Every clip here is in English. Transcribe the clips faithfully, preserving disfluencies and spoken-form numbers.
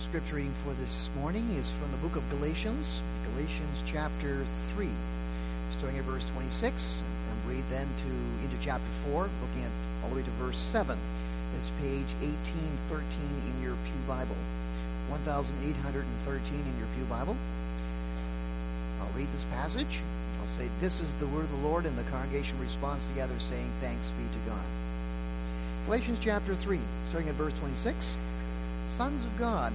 Scripture reading for this morning is from the book of Galatians, Galatians chapter three, starting at verse twenty-six, and read then to into chapter four, looking at all the way to verse seven. It's page eighteen thirteen in your Pew Bible, one thousand eight hundred thirteen in your Pew Bible. I'll read this passage. I'll say, "This is the word of the Lord," and the congregation responds together, saying, "Thanks be to God." Galatians chapter three, starting at verse twenty-six. Sons of God.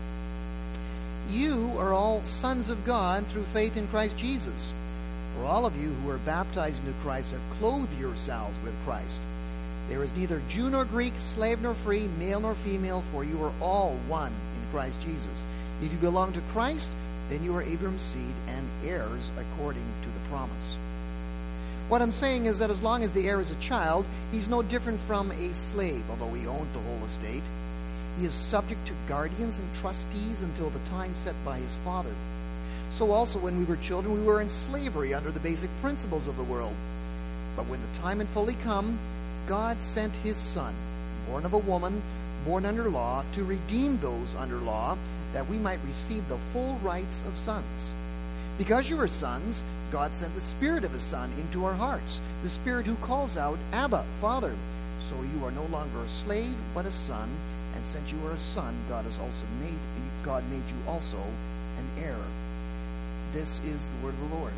You are all sons of God through faith in Christ Jesus. For all of you who are baptized into Christ have clothed yourselves with Christ. There is neither Jew nor Greek, slave nor free, male nor female, for you are all one in Christ Jesus. If you belong to Christ, then you are Abraham's seed and heirs according to the promise. What I'm saying is that as long as the heir is a child, he's no different from a slave, although he owned the whole estate. He is subject to guardians and trustees until the time set by his father. So also when we were children, we were in slavery under the basic principles of the world. But when the time had fully come, God sent his Son, born of a woman, born under law, to redeem those under law, that we might receive the full rights of sons. Because you are sons, God sent the Spirit of his Son into our hearts, the Spirit who calls out, "Abba, Father." So you are no longer a slave, but a son. And since you are a son, God has also made God made you also an heir. This is the word of the Lord.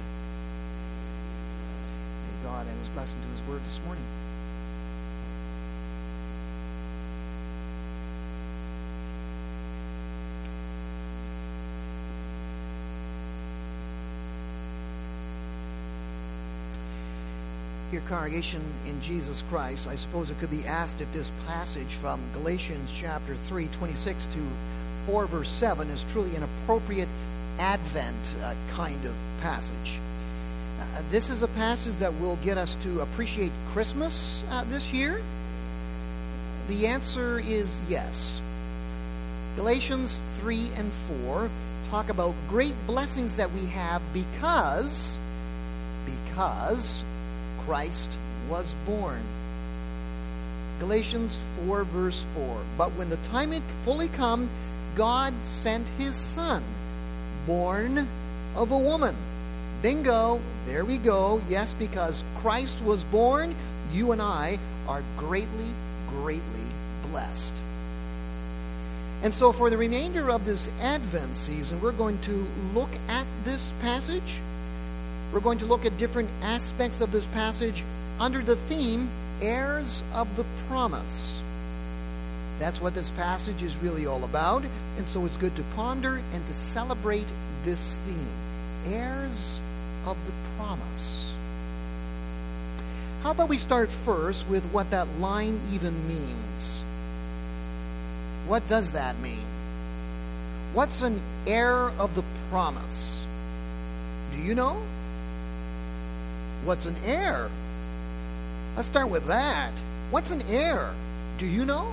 May God add his blessing to his word this morning. Your congregation in Jesus Christ, I suppose it could be asked if this passage from Galatians chapter three, twenty-six to four, verse seven is truly an appropriate Advent uh, kind of passage. Uh, this is a passage that will get us to appreciate Christmas uh, this year. The answer is yes. Galatians three and four talk about great blessings that we have because, because, Christ was born. Galatians four, verse four. But when the time had fully come, God sent his Son, born of a woman. Bingo, there we go. Yes, because Christ was born, you and I are greatly, greatly blessed. And so for the remainder of this Advent season, we're going to look at this passage. We're going to look at different aspects of this passage under the theme, heirs of the promise. That's what this passage is really all about, and so it's good to ponder and to celebrate this theme, heirs of the promise. How about we start first with what that line even means? What does that mean? What's an heir of the promise? Do you know? What's an heir? Let's start with that. What's an heir? Do you know?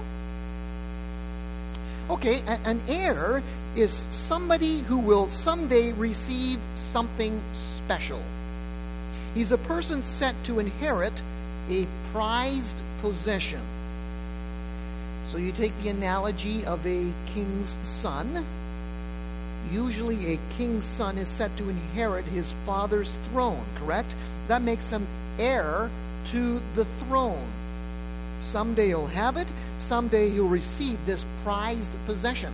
Okay, an heir is somebody who will someday receive something special. He's a person set to inherit a prized possession. So you take the analogy of a king's son. Usually a king's son is set to inherit his father's throne, correct? That makes him heir to the throne. Someday he'll have it. Someday he'll receive this prized possession.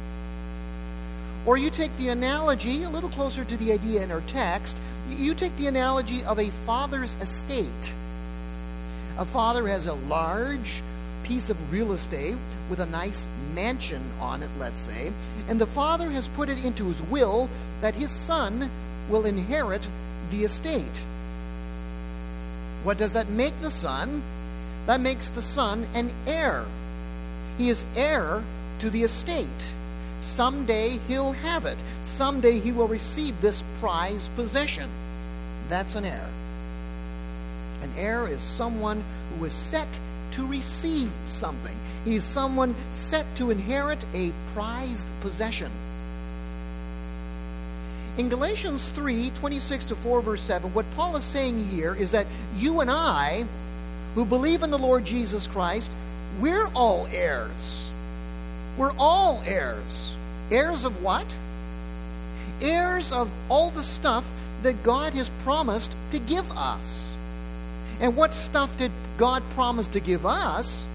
Or you take the analogy, a little closer to the idea in our text, you take the analogy of a father's estate. A father has a large piece of real estate with a nice mansion on it, let's say, and the father has put it into his will that his son will inherit the estate. What does that make the son? That makes the son an heir. He is heir to the estate. Someday he'll have it. Someday he will receive this prized possession. That's an heir. An heir is someone who is set to receive something. He is someone set to inherit a prized possession. In Galatians three, twenty-six to four, verse seven, what Paul is saying here is that you and I, who believe in the Lord Jesus Christ, we're all heirs. We're all heirs. Heirs of what? Heirs of all the stuff that God has promised to give us. And what stuff did God promise to give us?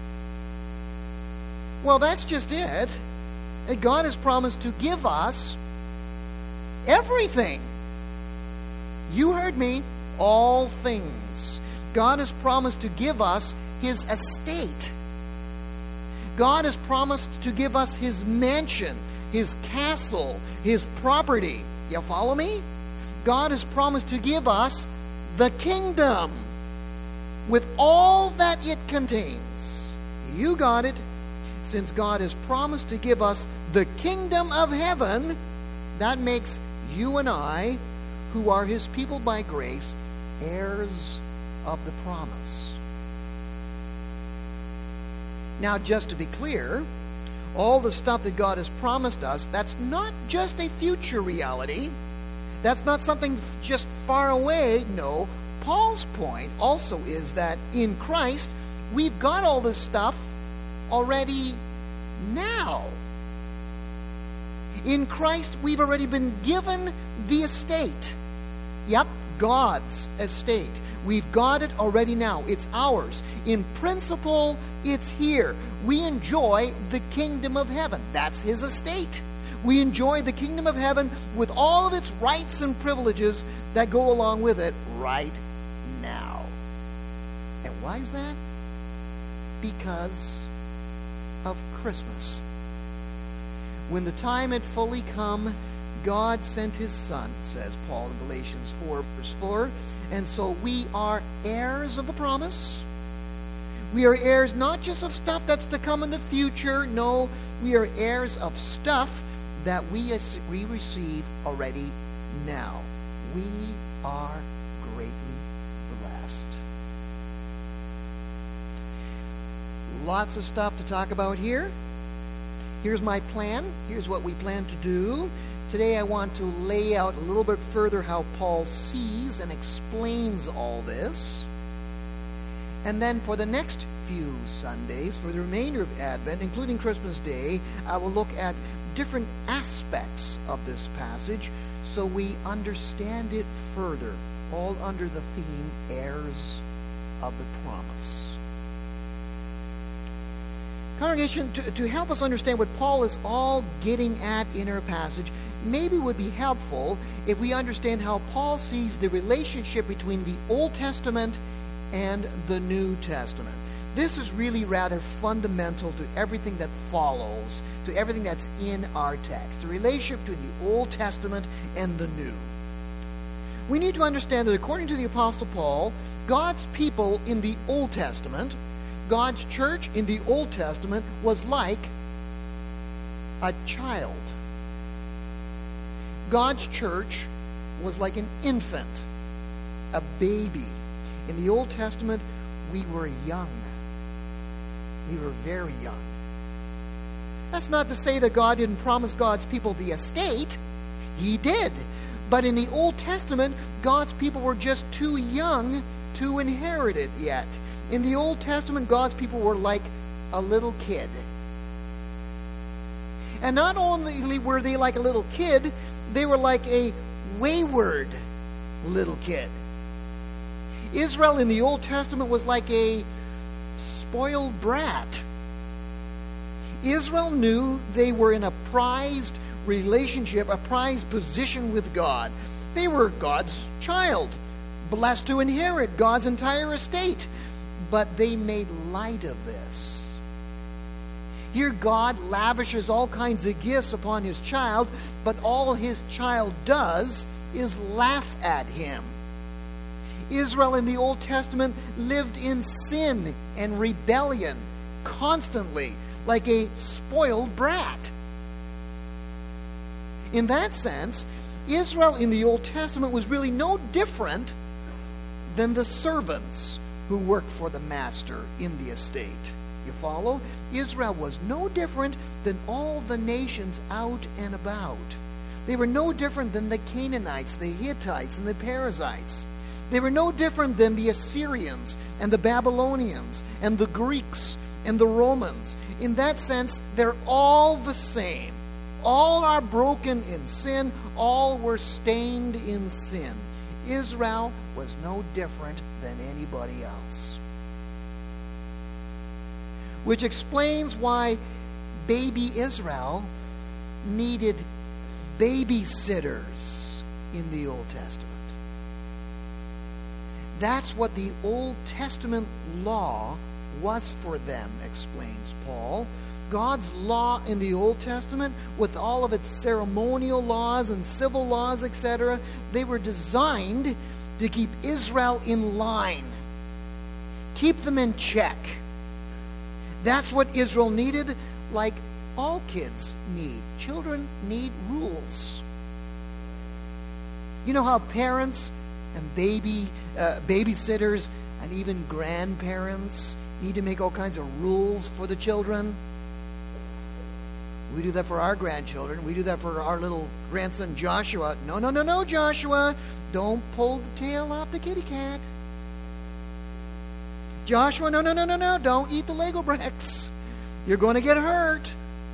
Well, that's just it. That God has promised to give us everything. You heard me. All things. God has promised to give us His estate. God has promised to give us His mansion, His castle, His property. You follow me? God has promised to give us the kingdom with all that it contains. You got it. Since God has promised to give us the kingdom of heaven, that makes you and I, who are His people by grace, heirs of the promise. Now, just to be clear, all the stuff that God has promised us, that's not just a future reality. That's not something just far away. No, Paul's point also is that in Christ, we've got all this stuff already now. In Christ, we've already been given the estate. Yep, God's estate. We've got it already now. It's ours. In principle, it's here. We enjoy the kingdom of heaven. That's His estate. We enjoy the kingdom of heaven with all of its rights and privileges that go along with it right now. And why is that? Because of Christmas. When the time had fully come, God sent His Son, says Paul in Galatians four, verse four. And so we are heirs of the promise. We are heirs not just of stuff that's to come in the future. No, we are heirs of stuff that we, we receive already now. We are greatly blessed. Lots of stuff to talk about here. Here's my plan. Here's what we plan to do. Today I want to lay out a little bit further how Paul sees and explains all this. And then for the next few Sundays, for the remainder of Advent, including Christmas Day, I will look at different aspects of this passage so we understand it further, all under the theme, heirs of the promise. Congregation, to, to help us understand what Paul is all getting at in our passage, maybe it would be helpful if we understand how Paul sees the relationship between the Old Testament and the New Testament. This is really rather fundamental to everything that follows, to everything that's in our text, the relationship between the Old Testament and the New. We need to understand that according to the Apostle Paul, God's people in the Old Testament, God's church in the Old Testament was like a child. God's church was like an infant, a baby. In the Old Testament, we were young. We were very young. That's not to say that God didn't promise God's people the estate. He did. But in the Old Testament, God's people were just too young to inherit it yet. In the Old Testament, God's people were like a little kid. And not only were they like a little kid, they were like a wayward little kid. Israel in the Old Testament was like a spoiled brat. Israel knew they were in a prized relationship, a prized position with God. They were God's child, blessed to inherit God's entire estate. But they made light of this. Here God lavishes all kinds of gifts upon His child, but all His child does is laugh at Him. Israel in the Old Testament lived in sin and rebellion constantly, like a spoiled brat. In that sense, Israel in the Old Testament was really no different than the servants who worked for the master in the estate. You follow? Israel was no different than all the nations out and about. They were no different than the Canaanites, the Hittites, and the Perizzites. They were no different than the Assyrians and the Babylonians and the Greeks and the Romans. In that sense, they're all the same. All are broken in sin. All were stained in sin. Israel was no different than anybody else. Which explains why baby Israel needed babysitters in the Old Testament. That's what the Old Testament law was for them, explains Paul. God's law in the Old Testament, with all of its ceremonial laws and civil laws, et cetera, they were designed to keep Israel in line, keep them in check. That's what Israel needed, like all kids need. Children need rules. You know how parents and baby uh, babysitters and even grandparents need to make all kinds of rules for the children? We do that for our grandchildren. We do that for our little grandson Joshua. No, no, no, no, Joshua. Don't pull the tail off the kitty cat. Joshua, no, no, no, no, no. Don't eat the Lego bricks. You're going to get hurt.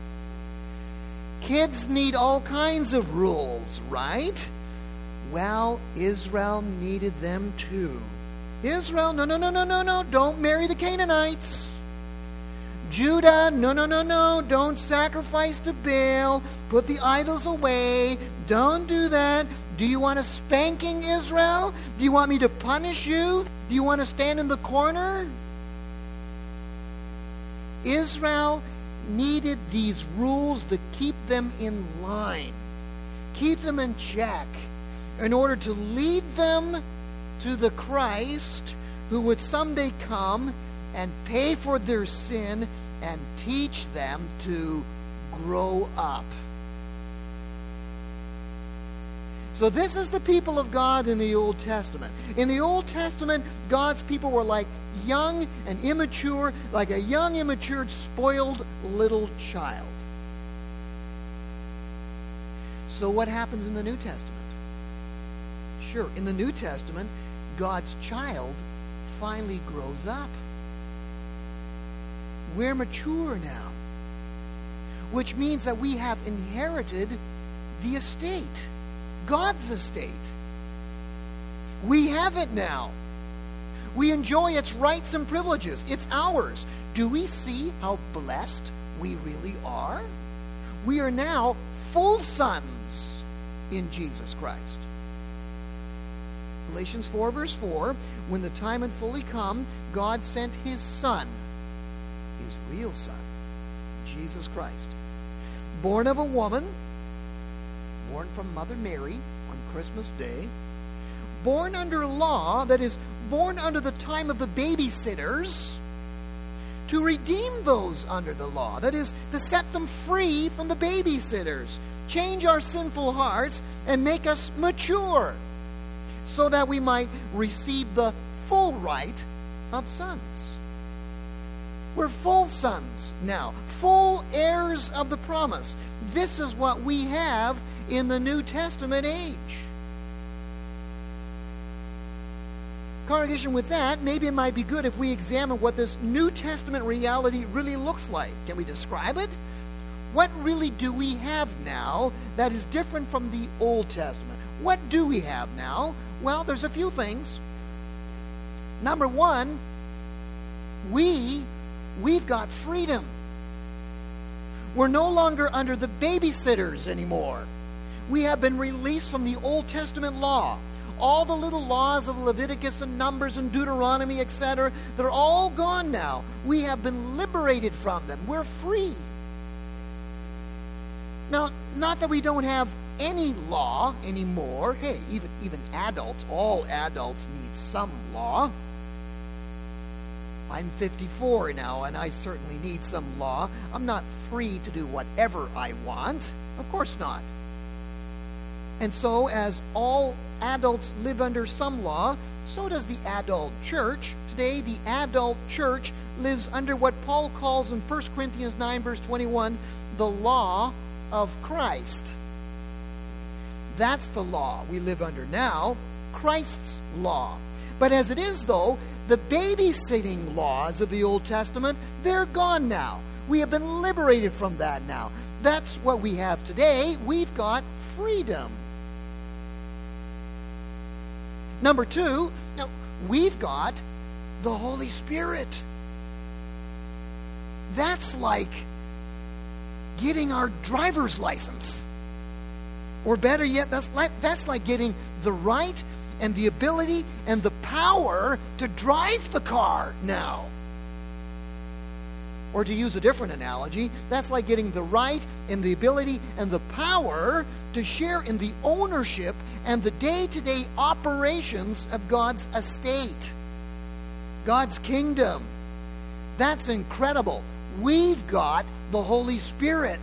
Kids need all kinds of rules, right? Well, Israel needed them too. Israel, no, no, no, no, no, no. Don't marry the Canaanites. Judah, no, no, no, no. Don't sacrifice to Baal. Put the idols away. Don't do that. Do you want a spanking, Israel? Do you want me to punish you? Do you want to stand in the corner? Israel needed these rules to keep them in line, keep them in check, in order to lead them to the Christ who would someday come and pay for their sin and teach them to grow up. So this is the people of God in the Old Testament. In the Old Testament, God's people were like young and immature, like a young, immature, spoiled little child. So what happens in the New Testament? Sure, in the New Testament, God's child finally grows up. We're mature now, which means that we have inherited the estate, God's estate. We have it now. We enjoy its rights and privileges. It's ours. Do we see how blessed we really are? We are now full sons in Jesus Christ. Galatians four, verse four, when the time had fully come, God sent his Son, his real Son, Jesus Christ, born of a woman, born from Mother Mary on Christmas Day, born under law, that is, born under the time of the babysitters, to redeem those under the law, that is, to set them free from the babysitters, change our sinful hearts, and make us mature, so that we might receive the full right of sons. We're full sons now, full heirs of the promise. This is what we have in the New Testament age. Congregation, with that, maybe it might be good if we examine what this New Testament reality really looks like. Can we describe it? What really do we have now that is different from the Old Testament? What do we have now? Well, there's a few things. Number one, we, we've got freedom. We're no longer under the babysitters anymore. We have been released from the Old Testament law. All the little laws of Leviticus and Numbers and Deuteronomy, et cetera, they're all gone now. We have been liberated from them. We're free. Now, not that we don't have any law anymore. Hey, even, even adults, all adults need some law. I'm fifty-four now, and I certainly need some law. I'm not free to do whatever I want. Of course not. And so, as all adults live under some law, so does the adult church. Today, the adult church lives under what Paul calls in First Corinthians nine, verse twenty-one, the law of Christ. That's the law we live under now, Christ's law. But as it is, though, the babysitting laws of the Old Testament, they're gone now. We have been liberated from that now. That's what we have today. We've got freedom. Number two, now, we've got the Holy Spirit. That's like getting our driver's license. Or better yet, that's like, that's like getting the right and the ability and the power to drive the car now. Or to use a different analogy, that's like getting the right and the ability and the power to share in the ownership and the day-to-day operations of God's estate, God's kingdom. That's incredible. We've got the Holy Spirit.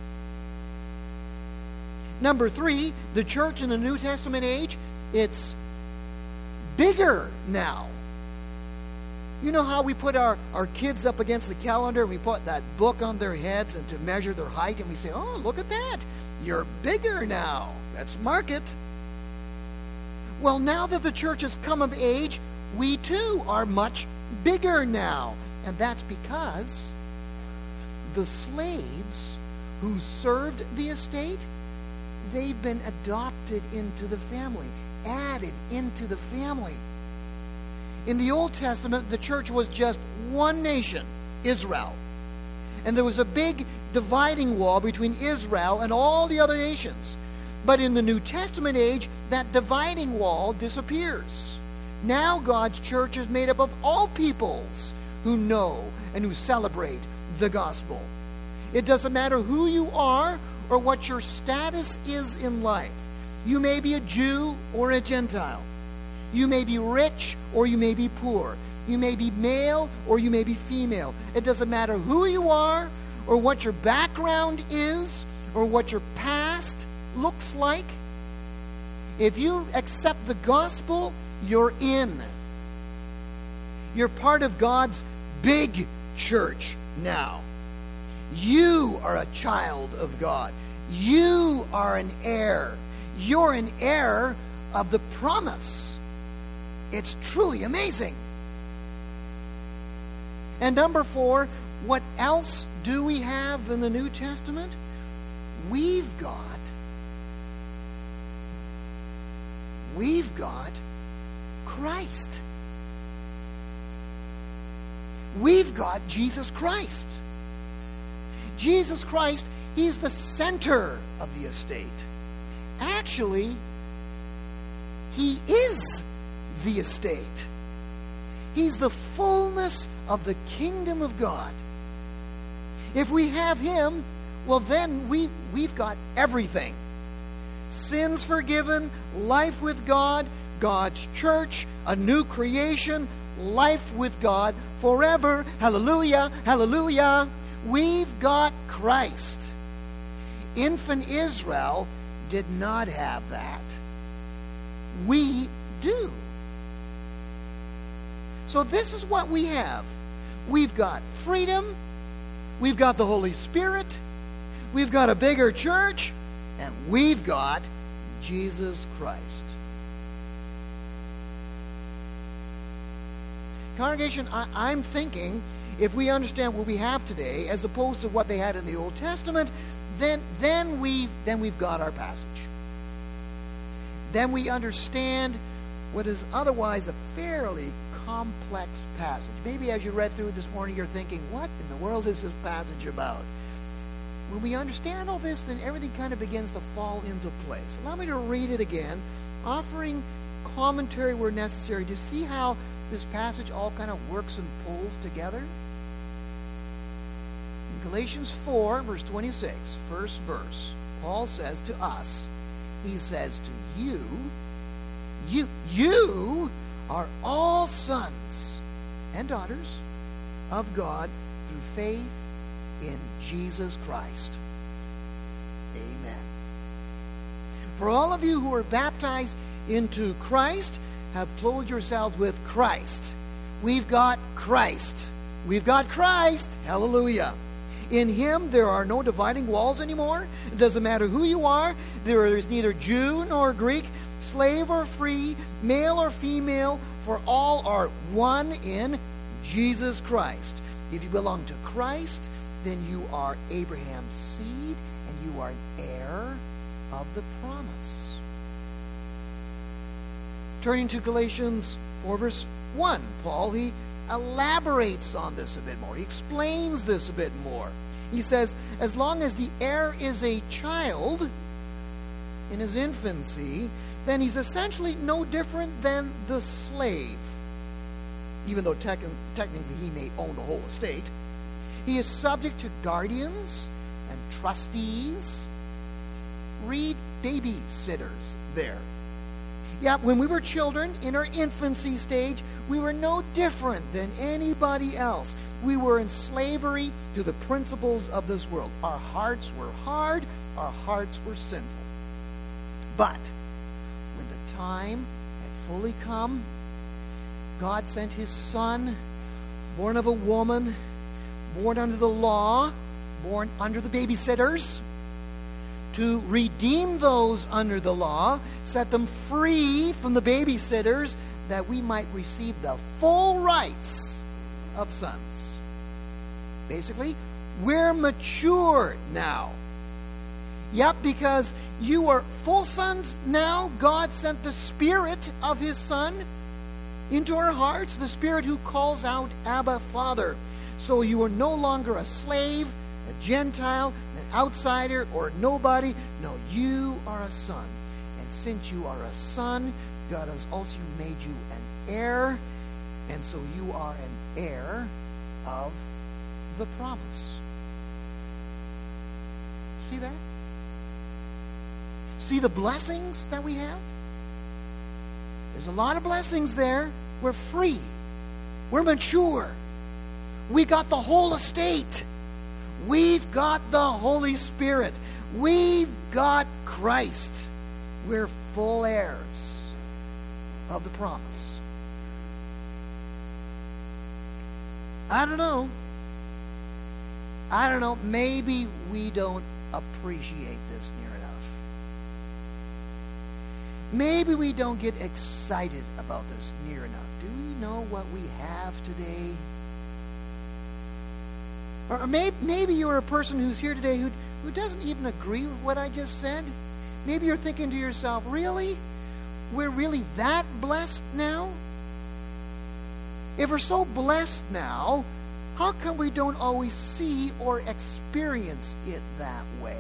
Number three, the church in the New Testament age, it's bigger now. You know how we put our, our kids up against the calendar and we put that book on their heads and to measure their height and we say, oh, look at that. You're bigger now. Let's mark it. Well, now that the church has come of age, we too are much bigger now. And that's because the slaves who served the estate, they've been adopted into the family, added into the family. In the Old Testament, the church was just one nation, Israel. And there was a big dividing wall between Israel and all the other nations. But in the New Testament age, that dividing wall disappears. Now God's church is made up of all peoples who know and who celebrate the gospel. It doesn't matter who you are or what your status is in life. You may be a Jew or a Gentile. You may be rich or you may be poor. You may be male or you may be female. It doesn't matter who you are or what your background is or what your past looks like. If you accept the gospel, you're in. You're part of God's big church now. You are a child of God. You are an heir. You're an heir of the promise. It's truly amazing. And number four, what else do we have in the New Testament? We've got, we've got Christ. We've got Jesus Christ. Jesus Christ, He's the center of the estate. Actually, He is the estate. He's the fullness of the kingdom of God. If we have Him, well then we, we've got everything. Sins forgiven, life with God, God's church, a new creation, life with God forever. Hallelujah, hallelujah. We've got Christ. Infant Israel did not have that. We do. So this is what we have. We've got freedom. We've got the Holy Spirit. We've got a bigger church. And we've got Jesus Christ. Congregation, I, I'm thinking if we understand what we have today as opposed to what they had in the Old Testament, then, then, we've, then we've got our passage. Then we understand what is otherwise a fairly complex passage. Maybe as you read through it this morning, you're thinking, what in the world is this passage about? When we understand all this, then everything kind of begins to fall into place. Allow me to read it again, offering commentary where necessary to see how this passage all kind of works and pulls together. In Galatians four, verse twenty-six, first verse, Paul says to us, he says to you, you, you are all sons and daughters of God through faith in Jesus Christ. Amen. For all of you who are baptized into Christ, have clothed yourselves with Christ. We've got Christ. We've got Christ. Hallelujah. In Him, there are no dividing walls anymore. It doesn't matter who you are. There is neither Jew nor Greek, slave or free, male or female, for all are one in Jesus Christ. If you belong to Christ, then you are Abraham's seed, and you are an heir of the promise. Turning to Galatians four, verse one, Paul, he elaborates on this a bit more. He explains this a bit more. He says, as long as the heir is a child in his infancy, then he's essentially no different than the slave. Even though tec- technically he may own the whole estate, he is subject to guardians and trustees. Read babysitters there. Yeah, when we were children in our infancy stage, we were no different than anybody else. We were in slavery to the principles of this world. Our hearts were hard, our hearts were sinful. But when the time had fully come, God sent his Son, born of a woman, born under the law, born under the babysitters, to redeem those under the law, set them free from the babysitters, that we might receive the full rights of sons. Basically, we're mature now. Yep, because you are full sons now. God sent the Spirit of his Son into our hearts, the Spirit who calls out, Abba, Father. So you are no longer a slave, a Gentile, an outsider, or a nobody. No, you are a son. And since you are a son, God has also made you an heir, and so you are an heir of the promise. See that? See the blessings that we have? There's a lot of blessings there. We're free. We're mature. We got the whole estate. We've got the Holy Spirit. We've got Christ. We're full heirs of the promise. I don't know. I don't know. Maybe we don't appreciate this near enough. Maybe we don't get excited about this near enough. Do you know what we have today? Or maybe, maybe you're a person who's here today who, who doesn't even agree with what I just said. Maybe you're thinking to yourself, really? We're really that blessed now? If we're so blessed now, how come we don't always see or experience it that way?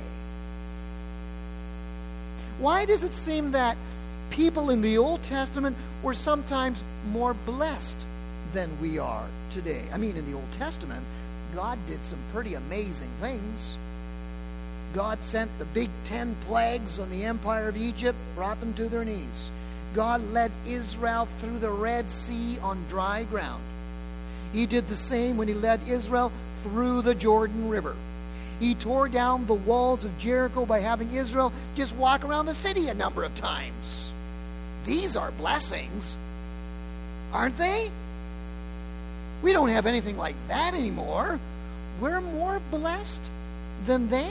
Why does it seem that people in the Old Testament were sometimes more blessed than we are today? I mean, in the Old Testament, God did some pretty amazing things. God sent the big ten plagues on the empire of Egypt, brought them to their knees. God led Israel through the Red Sea on dry ground. He did the same when he led Israel through the Jordan River. He tore down the walls of Jericho by having Israel just walk around the city a number of times. These are blessings, aren't they? We don't have anything like that anymore. We're more blessed than they.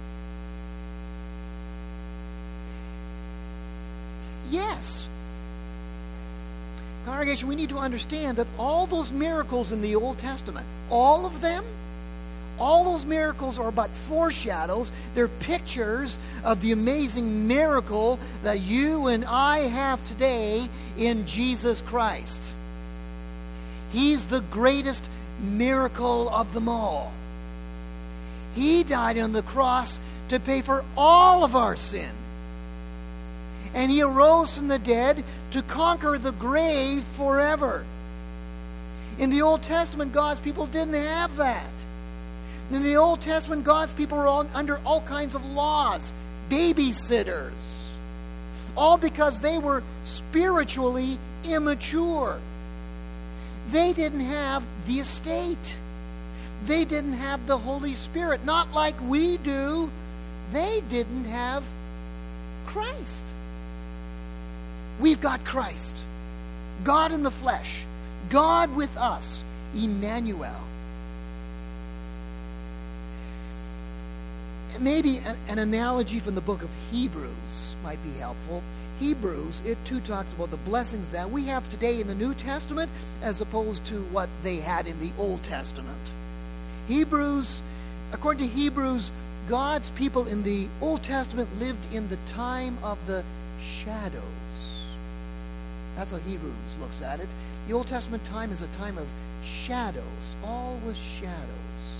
Yes. Congregation, we need to understand that all those miracles in the Old Testament, all of them, all those miracles are but foreshadows. They're pictures of the amazing miracle that you and I have today in Jesus Christ. He's the greatest miracle of them all. He died on the cross to pay for all of our sin. And he arose from the dead to conquer the grave forever. In the Old Testament, God's people didn't have that. In the Old Testament, God's people were all under all kinds of laws, babysitters, all because they were spiritually immature. They didn't have the estate. They didn't have the Holy Spirit, not like we do. They didn't have Christ. We've got Christ, God in the flesh, God with us, Emmanuel. Maybe an, an analogy from the book of Hebrews might be helpful. Hebrews, it too talks about the blessings that we have today in the New Testament as opposed to what they had in the Old Testament. Hebrews According to Hebrews, God's people in the Old Testament lived in the time of the shadows. That's how Hebrews looks at it. The Old Testament time is a time of shadows. All was shadows.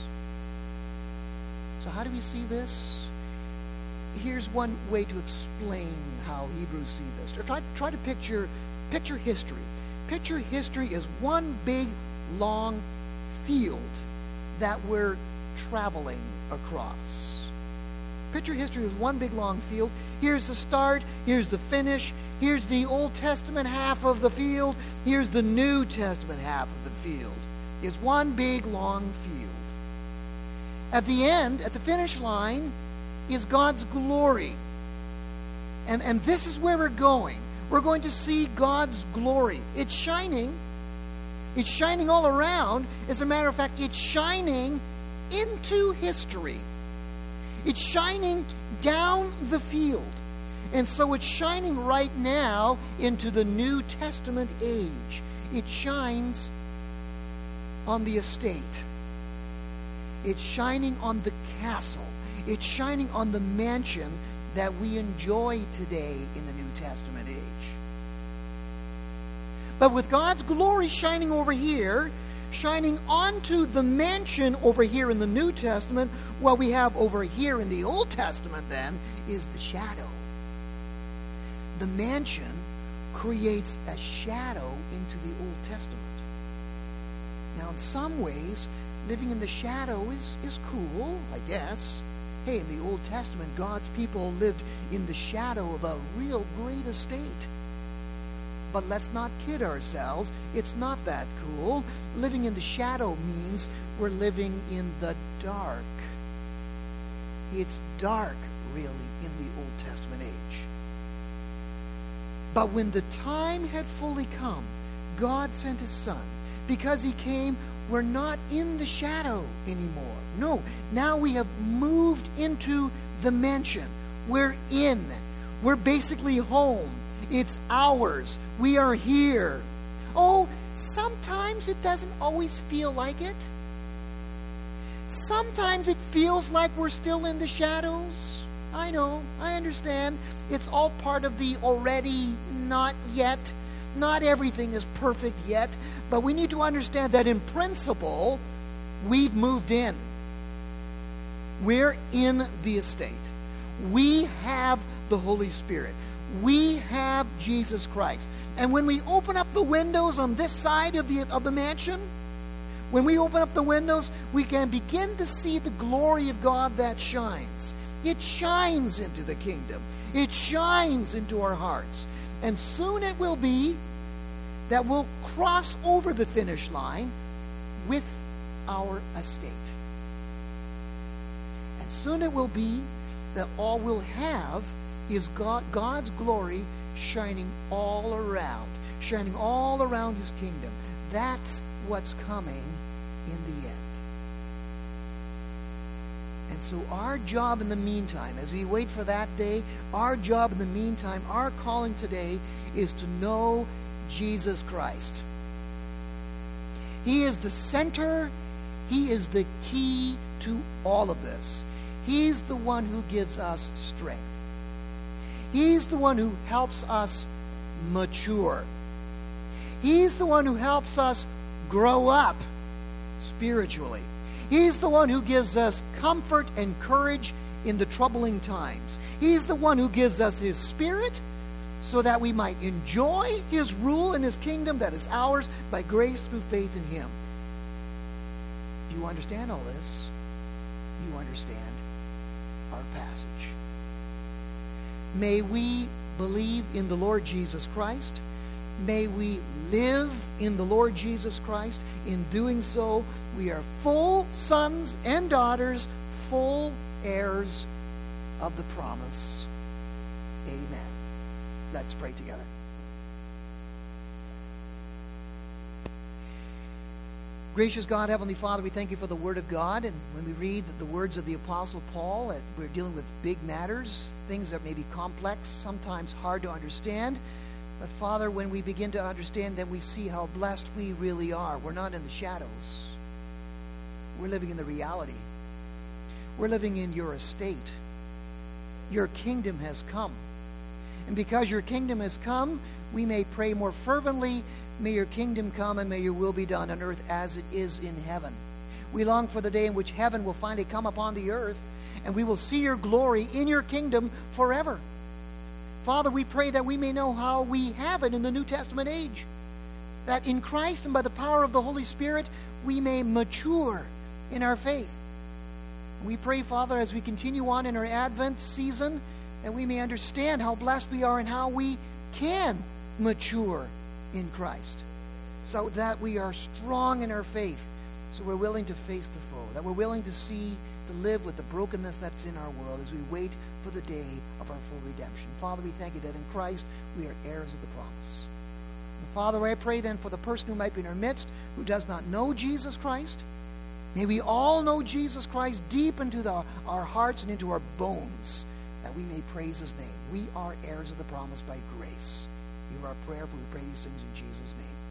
So how do we see this? Here's one way to explain how Hebrews see this. Or try, try to picture, picture history. Picture history as one big, long field that we're traveling across. Picture history as one big, long field. Here's the start. Here's the finish. Here's the Old Testament half of the field. Here's the New Testament half of the field. It's one big, long field. At the end, at the finish line, is God's glory. And, and this is where we're going. We're going to see God's glory. It's shining. It's shining all around. As a matter of fact, it's shining into history. It's shining down the field. And so it's shining right now into the New Testament age. It shines on the estate. It's shining on the castle. It's shining on the mansion that we enjoy today in the New Testament age. But with God's glory shining over here, shining onto the mansion over here in the New Testament, what we have over here in the Old Testament then is the shadow. The mansion creates a shadow into the Old Testament. Now, in some ways, living in the shadow is, is cool, I guess. Hey, in the Old Testament, God's people lived in the shadow of a real great estate. But let's not kid ourselves. It's not that cool. Living in the shadow means we're living in the dark. It's dark, really, in the Old Testament age. But when the time had fully come, God sent His Son. Because He came, we're not in the shadow anymore. No, now we have moved into the mansion. We're in. We're basically home. It's ours. We are here. Oh, sometimes it doesn't always feel like it. Sometimes it feels like we're still in the shadows. I know, I understand. It's all part of the already not yet. Not everything is perfect yet, but we need to understand that in principle, we've moved in. We're in the estate. We have the Holy Spirit. We have Jesus Christ. And when we open up the windows on this side of the, of the mansion, when we open up the windows, we can begin to see the glory of God that shines. It shines into the kingdom. It shines into our hearts. And soon it will be that we'll cross over the finish line with our estate. And soon it will be that all we'll have is God, God's glory shining all around, shining all around His kingdom. That's what's coming in the end. And so our job in the meantime, as we wait for that day, our job in the meantime, our calling today is to know Jesus Christ. He is the center. He is the key to all of this. He's the one who gives us strength. He's the one who helps us mature. He's the one who helps us grow up spiritually. He's the one who gives us comfort and courage in the troubling times. He's the one who gives us His Spirit so that we might enjoy His rule in His kingdom that is ours by grace through faith in Him. Do you understand all this? You understand our passage. May we believe in the Lord Jesus Christ. May we live in the Lord Jesus Christ. In doing so, we are full sons and daughters, full heirs of the promise. Amen. Let's pray together. Gracious God, Heavenly Father, we thank You for the Word of God. And when we read the words of the Apostle Paul, that we're dealing with big matters, things that may be complex, sometimes hard to understand. But Father, when we begin to understand, then we see how blessed we really are. We're not in the shadows. We're living in the reality. We're living in your estate. Your kingdom has come. And because your kingdom has come, we may pray more fervently, may your kingdom come and may your will be done on earth as it is in heaven. We long for the day in which heaven will finally come upon the earth and we will see your glory in your kingdom forever. Father, we pray that we may know how we have it in the New Testament age. That in Christ and by the power of the Holy Spirit, we may mature in our faith. We pray, Father, as we continue on in our Advent season, that we may understand how blessed we are and how we can mature in Christ, so that we are strong in our faith, so we're willing to face the foe, that we're willing to see, to live with the brokenness that's in our world as we wait for the day of our full redemption. Father, we thank you that in Christ we are heirs of the promise. And Father, I pray then for the person who might be in our midst who does not know Jesus Christ. May we all know Jesus Christ deep into the, our hearts and into our bones, that we may praise his name. We are heirs of the promise by grace. Hear our prayer, for we pray these things in Jesus' name.